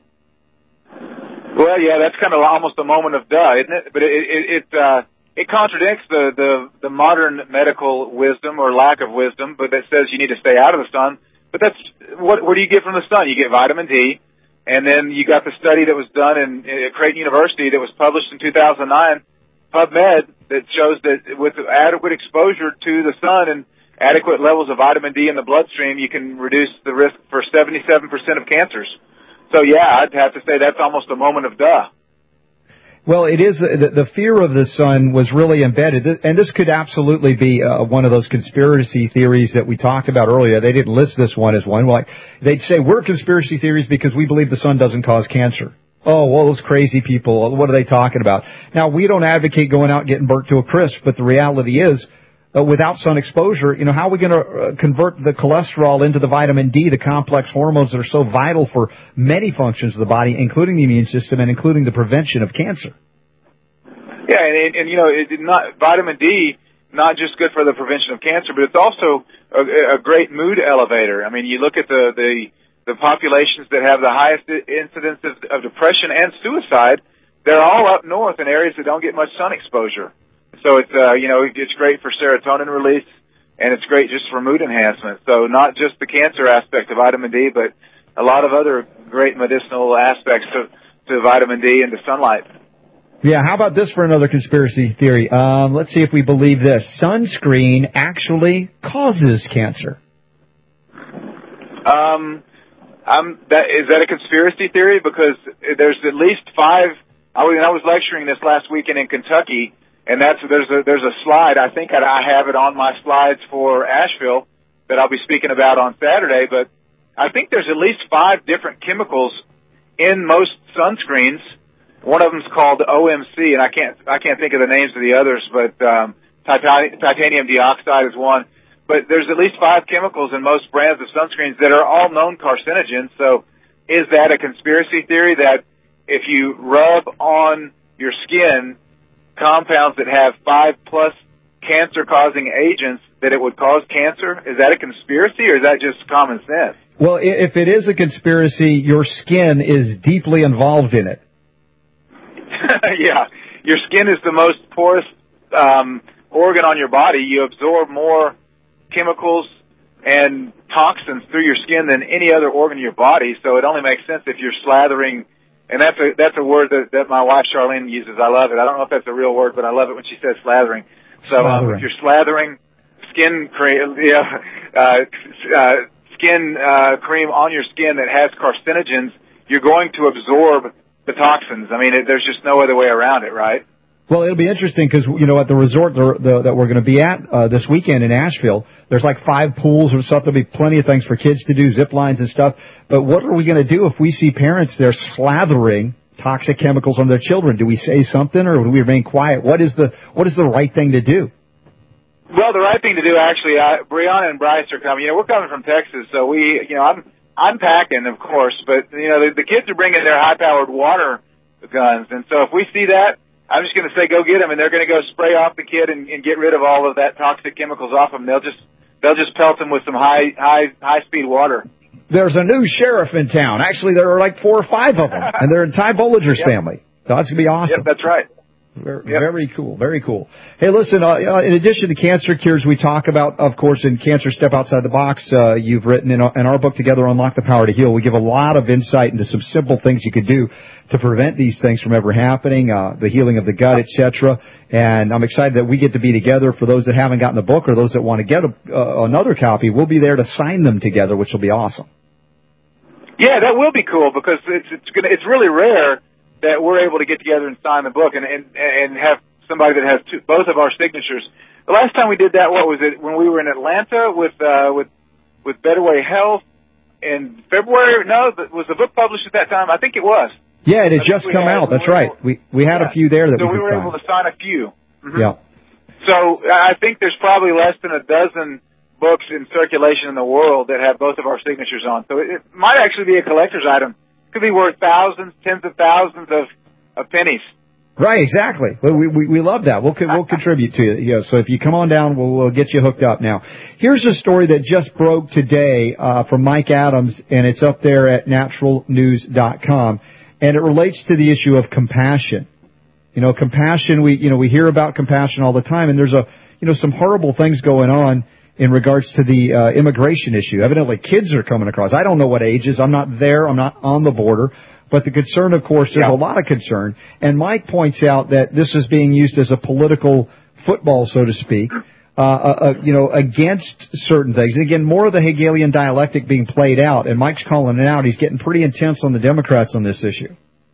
Well, yeah, that's kind of almost a moment of duh, isn't it? But it it it, uh, it contradicts the, the the modern medical wisdom or lack of wisdom, but that says you need to stay out of the sun. But that's what what do you get from the sun? You get vitamin D, and then you got the study that was done in, in Creighton University that was published in two thousand nine, PubMed, that shows that with adequate exposure to the sun and adequate levels of vitamin D in the bloodstream, you can reduce the risk for seventy-seven percent of cancers. So, yeah, I'd have to say that's almost a moment of duh. Well, it is. The, the fear of the sun was really embedded. And this could absolutely be uh, one of those conspiracy theories that we talked about earlier. They didn't list this one as one. Like, they'd say, we're conspiracy theories because we believe the sun doesn't cause cancer. Oh, well, those crazy people, what are they talking about? Now, we don't advocate going out and getting burnt to a crisp, but the reality is, Uh, without sun exposure, you know, how are we going to uh, convert the cholesterol into the vitamin D, the complex hormones that are so vital for many functions of the body, including the immune system and including the prevention of cancer? Yeah, and, and, and you know, it, not vitamin D, not just good for the prevention of cancer, but it's also a, a great mood elevator. I mean, you look at the, the, the populations that have the highest incidence of, of depression and suicide, they're all up north in areas that don't get much sun exposure. So it's, uh, you know, it's great for serotonin release, and it's great just for mood enhancement. So not just the cancer aspect of vitamin D, but a lot of other great medicinal aspects to, to vitamin D and to sunlight. Yeah, how about this for another conspiracy theory? Um, let's see if we believe this. Sunscreen actually causes cancer. Um, I'm, that, is that a conspiracy theory? Because there's at least five, I was, I was lecturing this last weekend in Kentucky, and that's there's a there's a slide. I think I have it on my slides for Asheville that I'll be speaking about on Saturday. But I think there's at least five different chemicals in most sunscreens. One of them's called O M C, and I can't I can't think of the names of the others. But um, titanium, titanium dioxide is one. But there's at least five chemicals in most brands of sunscreens that are all known carcinogens. So is that a conspiracy theory that if you rub on your skin compounds that have five plus cancer-causing agents, that it would cause cancer? Is that a conspiracy, or is that just common sense? Well, if it is a conspiracy, your skin is deeply involved in it. Yeah. Your skin is the most porous um, organ on your body. You absorb more chemicals and toxins through your skin than any other organ in your body, so it only makes sense if you're slathering. And that's a that's a word that, that my wife Charlene uses. I love it. I don't know if that's a real word, but I love it when she says slathering. So um, if you're slathering skin cream, yeah, uh, uh, skin uh, cream on your skin that has carcinogens, you're going to absorb the toxins. I mean, it, there's just no other way around it, right? Well, it'll be interesting because, you know, at the resort the, the, that we're going to be at uh, this weekend in Asheville, there's like five pools or stuff. There'll be plenty of things for kids to do, zip lines and stuff. But what are we going to do if we see parents there slathering toxic chemicals on their children? Do we say something or do we remain quiet? What is the what is the right thing to do? Well, the right thing to do, actually, uh, Brianna and Bryce are coming. You know, we're coming from Texas, so we, you know, I'm I'm packing, of course, but, you know, the, the kids are bringing their high-powered water guns, and so if we see that, I'm just going to say go get them, and they're going to go spray off the kid and, and get rid of all of that toxic chemicals off them. They'll just they'll just pelt them with some high high high speed water. There's a new sheriff in town. Actually, there are like four or five of them, and they're in Ty Bollinger's yep. family. So that's going to be awesome. Yep, that's right. Very, yep. very cool. Very cool. Hey, listen, uh, in addition to cancer cures, we talk about, of course, in Cancer Step Outside the Box, uh, you've written in our, in our book together, Unlock the Power to Heal. We give a lot of insight into some simple things you could do to prevent these things from ever happening, uh, the healing of the gut, et cetera. And I'm excited that we get to be together. For those that haven't gotten the book or those that want to get a, uh, another copy, we'll be there to sign them together, which will be awesome. Yeah, that will be cool because it's it's gonna, it's really rare that we're able to get together and sign the book and and, and have somebody that has two, both of our signatures. The last time we did that, what was it? When we were in Atlanta with uh, with with Better Way Health in February? No, was the book published at that time? I think it was. Yeah, it had just come out. That's right. We we had yeah. a few there that so we we were sign. able to sign a few. Mm-hmm. Yeah. So I think there's probably less than a dozen books in circulation in the world that have both of our signatures on. So it might actually be a collector's item. It could be worth thousands, tens of thousands of, of pennies. Right, exactly. We, we we love that. We'll we'll contribute to it. Yeah, so if you come on down, we'll, we'll get you hooked up. Now, here's a story that just broke today uh, from Mike Adams, and it's up there at natural news dot com, and it relates to the issue of compassion. You know, compassion. We you know we hear about compassion all the time, and there's a you know some horrible things going on in regards to the uh, immigration issue. Evidently, kids are coming across. I don't know what ages. I'm not there. I'm not on the border. But the concern, of course, there's yeah. a lot of concern. And Mike points out that this is being used as a political football, so to speak, uh, uh, you know, against certain things. And again, more of the Hegelian dialectic being played out. And Mike's calling it out. He's getting pretty intense on the Democrats on this issue.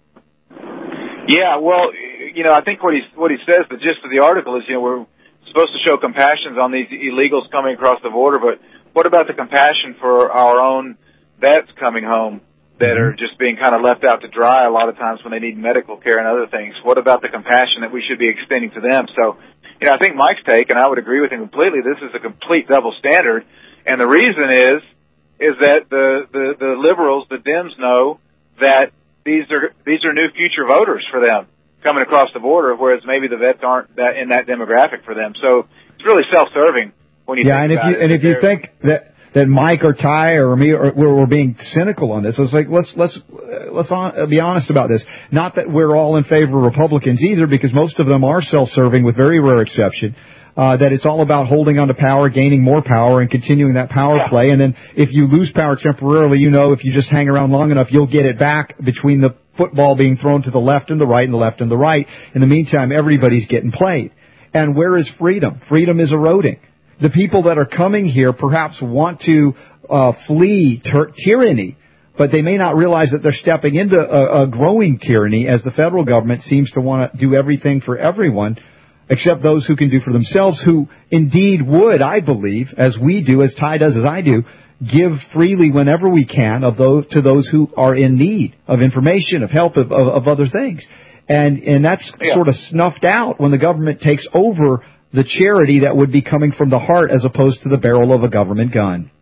Yeah, well, you know, I think what he what he says, the gist of the article is, you know, we're supposed to show compassion on these illegals coming across the border, but what about the compassion for our own vets coming home that are just being kind of left out to dry a lot of times when they need medical care and other things? What about the compassion that we should be extending to them? So, you know, I think Mike's take, and I would agree with him completely, this is a complete double standard, and the reason is is that the, the, the liberals, the Dems, know that these are these are new future voters for them coming across the border, whereas maybe the vets aren't that in that demographic for them. So it's really self-serving when you yeah, think and about if you, it. and if you think that that Mike or Ty or me or we're, we're being cynical on this, it's like let's let's let's on, be honest about this. Not that we're all in favor of Republicans either, because most of them are self-serving, with very rare exception. Uh, that it's all about holding on to power, gaining more power, and continuing that power yeah. play. And then if you lose power temporarily, you know, if you just hang around long enough, you'll get it back between the football being thrown to the left and the right and the left and the right. In the meantime, everybody's getting played. And where is freedom? Freedom is eroding. The people that are coming here perhaps want to uh, flee ter- tyranny, but they may not realize that they're stepping into a, a growing tyranny, as the federal government seems to want to do everything for everyone, except those who can do for themselves, who indeed would, I believe, as we do, as Ty does, as I do, give freely whenever we can of those to those who are in need of information, of help, of, of, of other things. And and that's yeah. sort of snuffed out when the government takes over the charity that would be coming from the heart as opposed to the barrel of a government gun.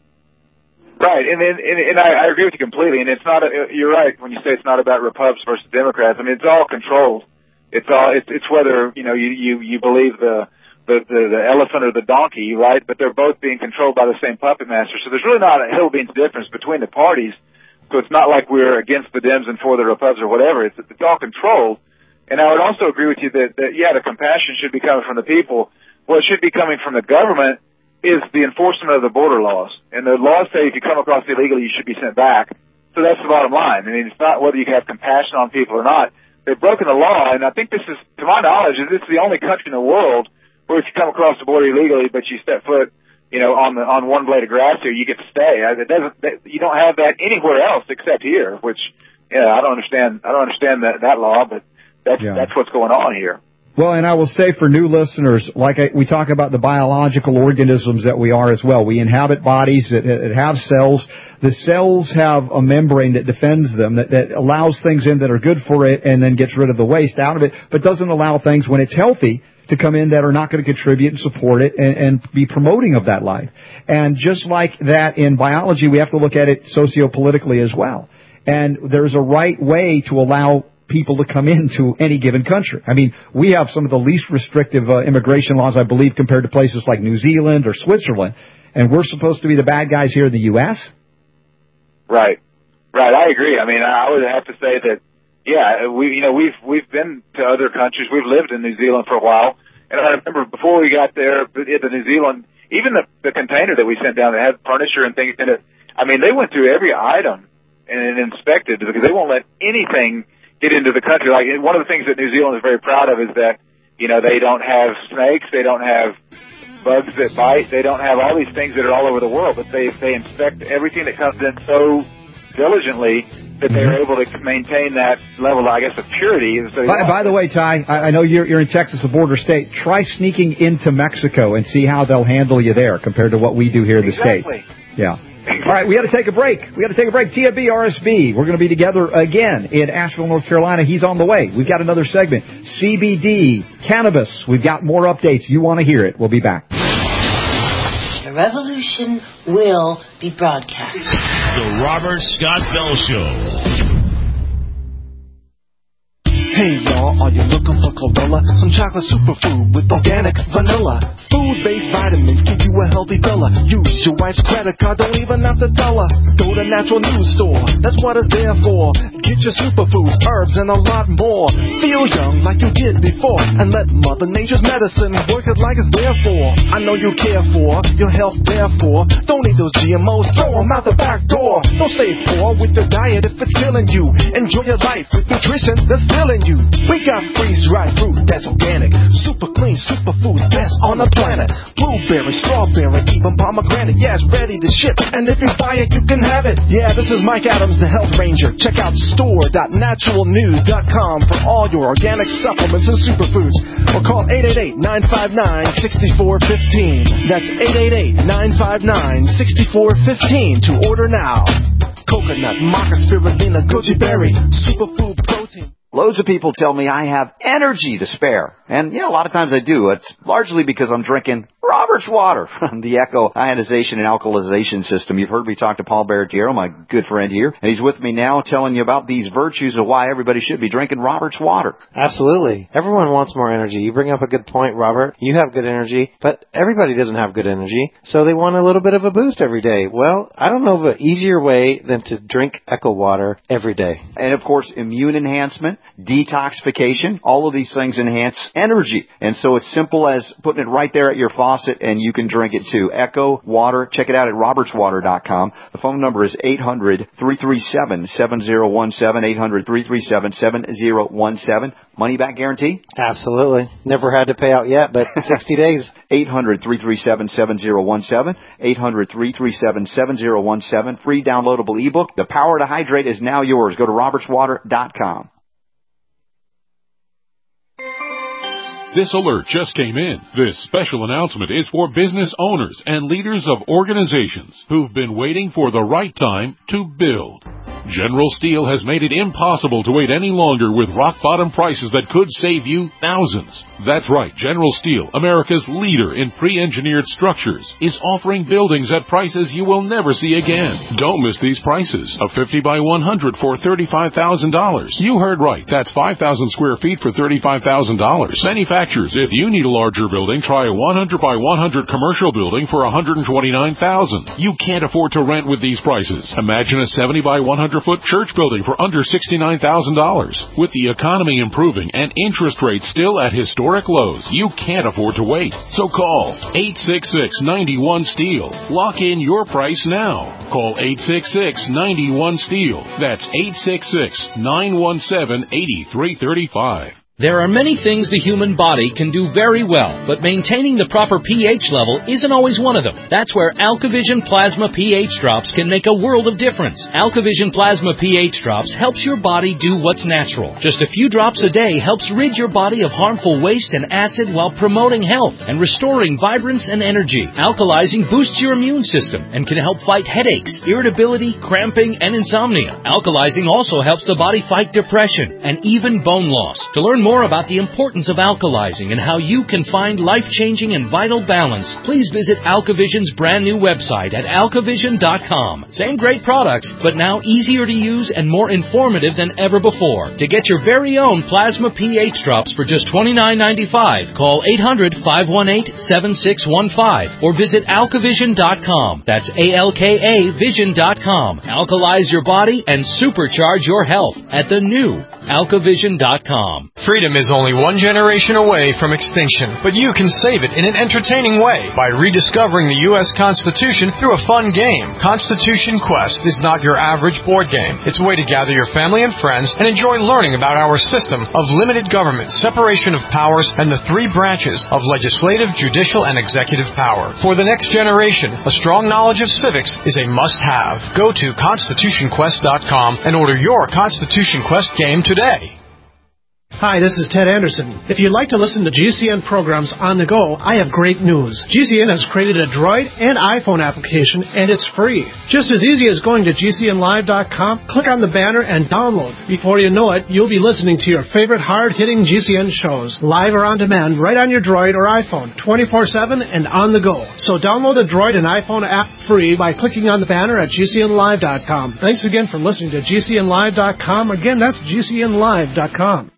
Right, and and, and I, I agree with you completely. And it's not a, you're right when you say it's not about Republicans versus Democrats. I mean, it's all controlled. It's all it's, it's whether you know you you, you believe the, the the the elephant or the donkey, right? But they're both being controlled by the same puppet master. So there's really not a hill beans difference between the parties. So it's not like we're against the Dems and for the Republicans or whatever. It's it's all controlled. And I would also agree with you that, that yeah, the compassion should be coming from the people. What should be coming from the government is the enforcement of the border laws. And the laws say if you come across illegally, you should be sent back. So that's the bottom line. I mean, it's not whether you can have compassion on people or not. They've broken the law, and I think this is, to my knowledge, this is the only country in the world where if you come across the border illegally, but you step foot, you know, on the on one blade of grass here, you get to stay. It doesn't. You don't have that anywhere else except here. Which, yeah, I don't understand. I don't understand that that law, but that's yeah. that's what's going on here. Well, and I will say for new listeners, like I, we talk about the biological organisms that we are as well. We inhabit bodies that, that have cells. The cells have a membrane that defends them, that, that allows things in that are good for it and then gets rid of the waste out of it, but doesn't allow things when it's healthy to come in that are not going to contribute and support it and, and be promoting of that life. And just like that in biology, we have to look at it sociopolitically as well. And there's a right way to allow people to come into any given country. I mean, we have some of the least restrictive uh, immigration laws, I believe, compared to places like New Zealand or Switzerland. And we're supposed to be the bad guys here in the U S? Right. Right. I agree. I mean, I would have to say that, yeah, we, you know, we've, we've been to other countries. We've lived in New Zealand for a while. And I remember before we got there, at the New Zealand, even the, the container that we sent down that had furniture and things in it, I mean, they went through every item and inspected because they won't let anything get into the country. Like, one of the things that New Zealand is very proud of is that, you know, they don't have snakes, they don't have bugs that bite, they don't have all these things that are all over the world, but they, they inspect everything that comes in so diligently that they're able to maintain that level, I guess, of purity. So by, by the way, Ty, I, I know you're, you're in Texas, a border state. Try sneaking into Mexico and see how they'll handle you there compared to what we do here in the exactly. States. Yeah. All right, we got to take a break. We got to take a break. T F B, R S B. We're going to be together again in Asheville, North Carolina. He's on the way. We've got another segment. C B D, cannabis. We've got more updates. You want to hear it. We'll be back. The revolution will be broadcast. The Robert Scott Bell Show. Hey y'all, are you looking for chlorella? Some chocolate superfood with organic vanilla. Food-based vitamins give you a healthy fella. Use your wife's credit card, don't even have to tell her. Go to Natural News Store, that's what it's there for. Get your superfoods, herbs, and a lot more. Feel young like you did before, and let Mother Nature's medicine work it like it's there for. I know you care for your health, therefore. Don't eat those G M Os, throw them out the back door. Don't stay poor with your diet if it's killing you. Enjoy your life with nutrition that's filling you. We got freeze-dried fruit that's organic, super clean, superfood, best on the planet. Blueberry, strawberry, even pomegranate. Yeah, it's ready to ship, and if you buy it, you can have it. Yeah, this is Mike Adams, the Health Ranger. Check out store dot natural news dot com for all your organic supplements and superfoods. Or call eight eight eight, nine five nine, six four one five. That's eight eight eight, nine five nine, six four one five to order now. Coconut, maca spirulina, goji berry, superfood protein. Loads of people tell me I have energy to spare. And, yeah, a lot of times I do. It's largely because I'm drinking Robert's water from the Echo Ionization and Alkalization System. You've heard me talk to Paul Barretiero, my good friend here, and he's with me now telling you about these virtues of why everybody should be drinking Robert's water. Absolutely. Everyone wants more energy. You bring up a good point, Robert. You have good energy, but everybody doesn't have good energy, so they want a little bit of a boost every day. Well, I don't know of an easier way than to drink Echo water every day. And, of course, immune enhancement, detoxification, all of these things enhance energy. And so it's simple as putting it right there at your faucet, and you can drink it too. Echo Water. Check it out at roberts water dot com. The phone number is eight hundred, three three seven, seven zero one seven, eight hundred, three three seven, seven zero one seven. Money back guarantee? Absolutely. Never had to pay out yet, but sixty days. eight hundred, three three seven, seven zero one seven. eight hundred, three three seven, seven zero one seven. Free downloadable ebook. The power to hydrate is now yours. Go to roberts water dot com. This alert just came in. This special announcement is for business owners and leaders of organizations who've been waiting for the right time to build. General Steel has made it impossible to wait any longer with rock-bottom prices that could save you thousands. That's right, General Steel, America's leader in pre-engineered structures, is offering buildings at prices you will never see again. Don't miss these prices. A fifty by one hundred for thirty-five thousand dollars. You heard right. That's five thousand square feet for thirty-five thousand dollars. Manufacturers, if you need a larger building, try a one hundred by one hundred commercial building for one hundred twenty-nine thousand dollars. You can't afford to rent with these prices. Imagine a seventy by one hundred foot church building for under sixty-nine thousand dollars. With the economy improving and interest rates still at historic lows, you can't afford to wait. So call eight six six, nine one, STEEL. Lock in your price now. Call eight six six, nine one, STEEL. That's eight six six, nine one seven, eight three three five. There are many things the human body can do very well, but maintaining the proper pH level isn't always one of them. That's where AlkaVision Plasma pH Drops can make a world of difference. AlkaVision Plasma pH Drops helps your body do what's natural. Just a few drops a day helps rid your body of harmful waste and acid while promoting health and restoring vibrance and energy. Alkalizing boosts your immune system and can help fight headaches, irritability, cramping, and insomnia. Alkalizing also helps the body fight depression and even bone loss. To learn more about the importance of alkalizing and how you can find life-changing and vital balance, please visit AlkaVision's brand new website at alkavision dot com. Same great products, but now easier to use and more informative than ever before. To get your very own Plasma pH Drops for just twenty-nine ninety-five, call eight hundred, five one eight, seven six one five or visit alkavision dot com. That's A L K A vision dot com. Alkalize your body and supercharge your health at the new alkavision dot com. Freedom is only one generation away from extinction, but you can save it in an entertaining way by rediscovering the U S Constitution through a fun game. Constitution Quest is not your average board game. It's a way to gather your family and friends and enjoy learning about our system of limited government, separation of powers, and the three branches of legislative, judicial, and executive power. For the next generation, a strong knowledge of civics is a must-have. Go to constitution quest dot com and order your Constitution Quest game today. Hi, this is Ted Anderson. If you'd like to listen to G C N programs on the go, I have great news. G C N has created a Droid and iPhone application, and it's free. Just as easy as going to G C N live dot com, click on the banner, and download. Before you know it, you'll be listening to your favorite hard-hitting G C N shows, live or on demand, right on your Droid or iPhone, twenty-four seven and on the go. So download the Droid and iPhone app free by clicking on the banner at G C N live dot com. Thanks again for listening to G C N live dot com. Again, that's G C N live dot com.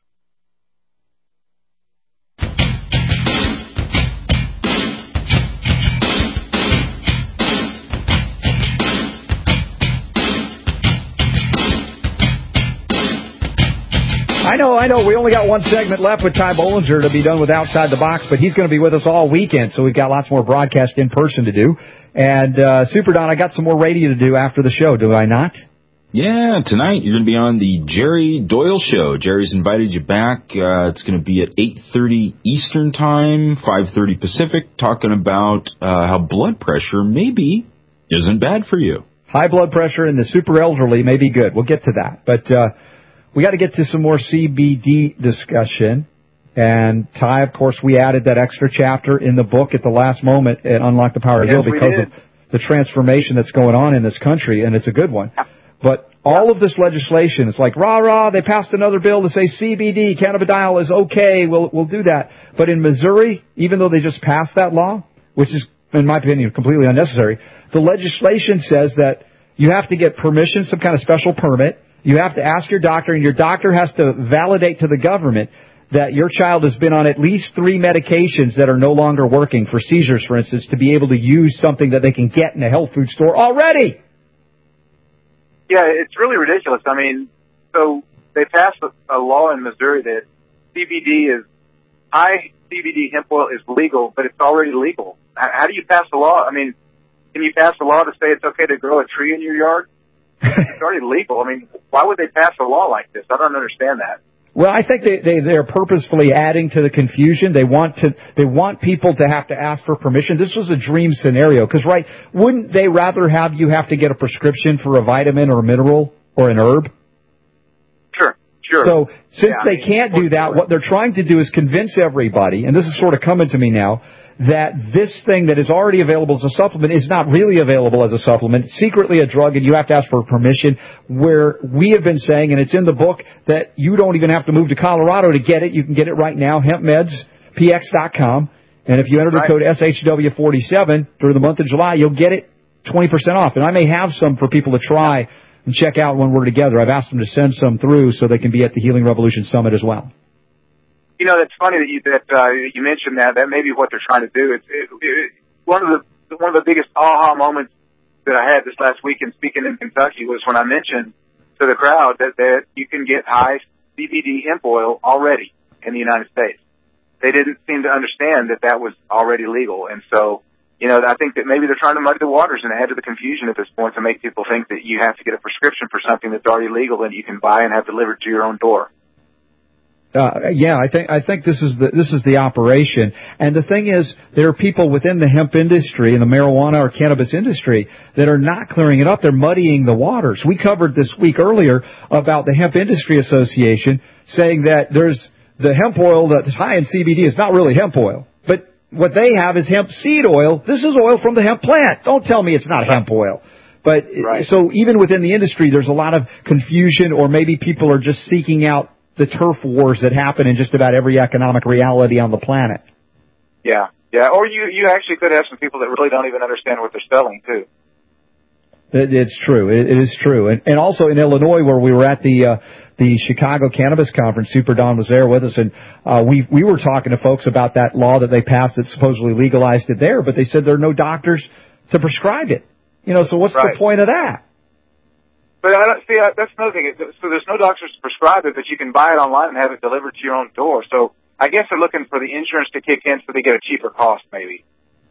I know, I know. We only got one segment left with Ty Bollinger to be done with Outside the Box, but he's going to be with us all weekend, so we've got lots more broadcast in person to do. And, uh, Super Don, I got some more radio to do after the show, do I not? Yeah, tonight you're going to be on the Jerry Doyle Show. Jerry's invited you back. Uh, it's going to be at eight thirty Eastern Time, five thirty Pacific, talking about uh, how blood pressure maybe isn't bad for you. High blood pressure in the super elderly may be good. We'll get to that. But uh, we got to get to some more C B D discussion. And, Ty, of course, we added that extra chapter in the book at the last moment at Unlock the Power to Heal because of the transformation that's going on in this country, and it's a good one. But all of this legislation, it's like, rah-rah, they passed another bill to say C B D, cannabidiol is okay, we'll, we'll do that. But in Missouri, even though they just passed that law, which is, in my opinion, completely unnecessary, the legislation says that you have to get permission, some kind of special permit. You have to ask your doctor, and your doctor has to validate to the government that your child has been on at least three medications that are no longer working for seizures, for instance, to be able to use something that they can get in a health food store already. Yeah, it's really ridiculous. I mean, so they passed a, a law in Missouri that C B D is, high C B D hemp oil is legal, but it's already legal. How, how do you pass a law? I mean, can you pass a law to say it's okay to grow a tree in your yard? It's already legal. I mean, why would they pass a law like this? I don't understand that. Well, I think they, they, they're purposefully adding to the confusion. They want to, they want people to have to ask for permission. This was a dream scenario. Because, right, wouldn't they rather have you have to get a prescription for a vitamin or a mineral or an herb? Sure, sure. So, since yeah, they I mean, can't do that, what they're trying to do is convince everybody, and this is sort of coming to me now, that this thing that is already available as a supplement is not really available as a supplement, secretly a drug, and you have to ask for permission, where we have been saying, and it's in the book, that you don't even have to move to Colorado to get it. You can get it right now, hemp meds p x dot com, and if you enter the code S H W forty-seven during the month of July, you'll get it twenty percent off. And I may have some for people to try and check out when we're together. I've asked them to send some through so they can be at the Healing Revolution Summit as well. You know, it's funny that you that uh, you mentioned that. That may be what they're trying to do. It's it, it, one of the one of the biggest aha moments that I had this last week in speaking in Kentucky was when I mentioned to the crowd that that you can get high C B D hemp oil already in the United States. They didn't seem to understand that that was already legal, and so you know I think that maybe they're trying to muddy the waters and add to the confusion at this point to make people think that you have to get a prescription for something that's already legal and you can buy and have delivered to your own door. Uh, yeah, I think I think this is the this is the operation. And the thing is, there are people within the hemp industry and the marijuana or cannabis industry that are not clearing it up. They're muddying the waters. We covered this week earlier about the Hemp Industry Association saying that there's the hemp oil that's high in C B D is not really hemp oil, but what they have is hemp seed oil. This is oil from the hemp plant. Don't tell me it's not hemp oil. But right. So even within the industry, there's a lot of confusion, or maybe people are just seeking out the turf wars that happen in just about every economic reality on the planet. Yeah, yeah. Or you, you actually could have some people that really don't even understand what they're selling, too. It, it's true. It, it is true. And, and also in Illinois, where we were at the uh, the Chicago Cannabis Conference, Super Don was there with us, and uh, we we were talking to folks about that law that they passed that supposedly legalized it there, but they said there are no doctors to prescribe it. You know, so what's right. the point of that? But I don't see that's another thing. So there's no doctors to prescribe it, but you can buy it online and have it delivered to your own door. So I guess they're looking for the insurance to kick in so they get a cheaper cost, maybe.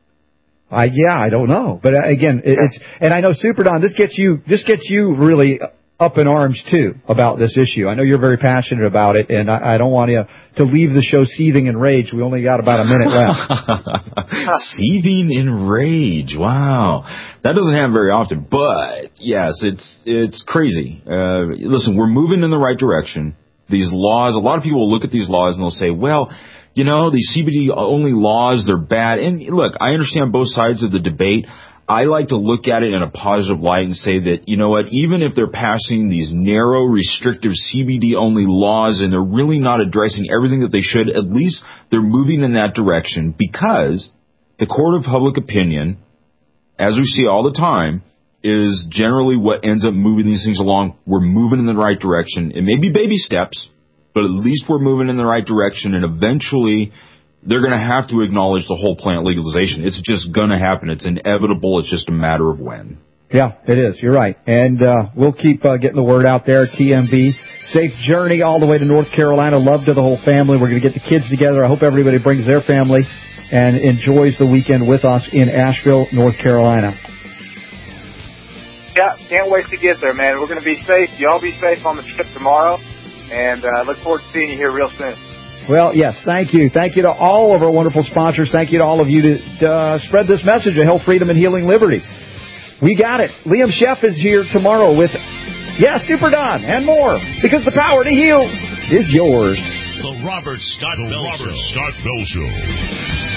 Uh, yeah, I don't know, but uh, again, it, it's and I know Super Don. This gets you. This gets you really up in arms too about this issue. I know you're very passionate about it, and I, I don't want you to leave the show seething in rage. We only got about a minute left. Seething in rage. Wow. That doesn't happen very often, but yes, it's it's crazy. Uh, listen, we're moving in the right direction. These laws, a lot of people will look at these laws and they'll say, well, you know, these C B D-only laws, they're bad. And look, I understand both sides of the debate. I like to look at it in a positive light and say that, you know what, even if they're passing these narrow, restrictive C B D-only laws and they're really not addressing everything that they should, at least they're moving in that direction, because the court of public opinion, as we see all the time, is generally what ends up moving these things along. We're moving in the right direction. It may be baby steps, but at least we're moving in the right direction, and eventually they're going to have to acknowledge the whole plant legalization. It's just going to happen. It's inevitable. It's just a matter of when. Yeah, it is. You're right. And uh, we'll keep uh, getting the word out there at T M B. Safe journey all the way to North Carolina. Love to the whole family. We're going to get the kids together. I hope everybody brings their family and enjoys the weekend with us in Asheville, North Carolina. Yeah, can't wait to get there, man. We're going to be safe. Y'all be safe on the trip tomorrow, and I uh, look forward to seeing you here real soon. Well, yes, thank you. Thank you to all of our wonderful sponsors. Thank you to all of you to uh, spread this message of health, freedom, and healing liberty. We got it. Liam Sheff is here tomorrow with, yeah, Super Don and more, because the power to heal is yours. The Robert Scott the Bell Robert Show. Scott Bell Show.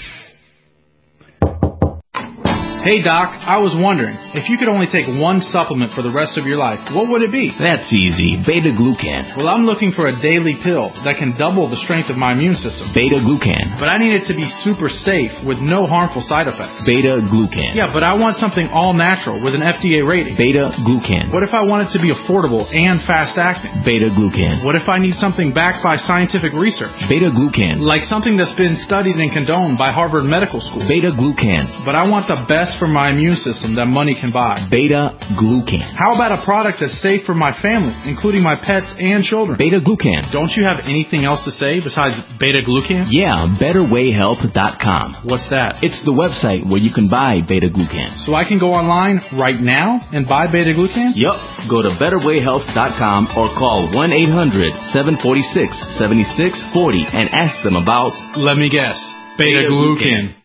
Hey, Doc, I was wondering, if you could only take one supplement for the rest of your life, what would it be? That's easy. Beta-glucan. Well, I'm looking for a daily pill that can double the strength of my immune system. Beta-glucan. But I need it to be super safe with no harmful side effects. Beta-glucan. Yeah, but I want something all-natural with an F D A rating. Beta-glucan. What if I want it to be affordable and fast-acting? Beta-glucan. What if I need something backed by scientific research? Beta-glucan. Like something that's been studied and condoned by Harvard Medical School. Beta-glucan. But I want the best for my immune system that money can buy. Beta-glucan. How about a product that's safe for my family, including my pets and children? Beta-glucan. Don't you have anything else to say besides beta-glucan? Yeah, better way health dot com. What's that? It's the website where you can buy beta-glucan. So I can go online right now and buy beta-glucan? Yup. Go to better way health dot com or call one eight hundred seven four six seven six four zero and ask them about... Let me guess. Beta-glucan.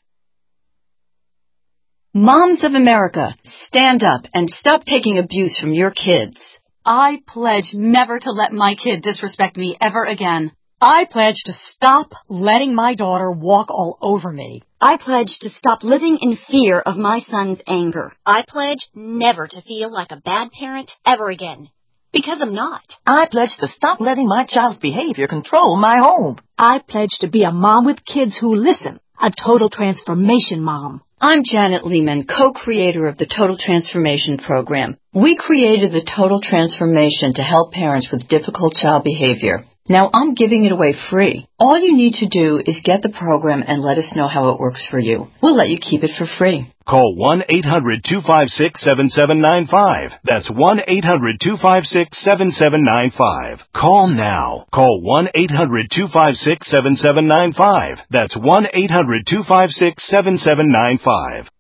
Moms of America, stand up and stop taking abuse from your kids. I pledge never to let my kid disrespect me ever again. I pledge to stop letting my daughter walk all over me. I pledge to stop living in fear of my son's anger. I pledge never to feel like a bad parent ever again. Because I'm not. I pledge to stop letting my child's behavior control my home. I pledge to be a mom with kids who listen. A total transformation mom. I'm Janet Lehman, co-creator of the Total Transformation Program. We created the Total Transformation to help parents with difficult child behavior. Now I'm giving it away free. All you need to do is get the program and let us know how it works for you. We'll let you keep it for free. Call one eight hundred two five six seven seven nine five. That's one eight hundred two five six seven seven nine five. Call now. Call one eight hundred two five six seven seven nine five. That's one eight hundred two five six seven seven nine five.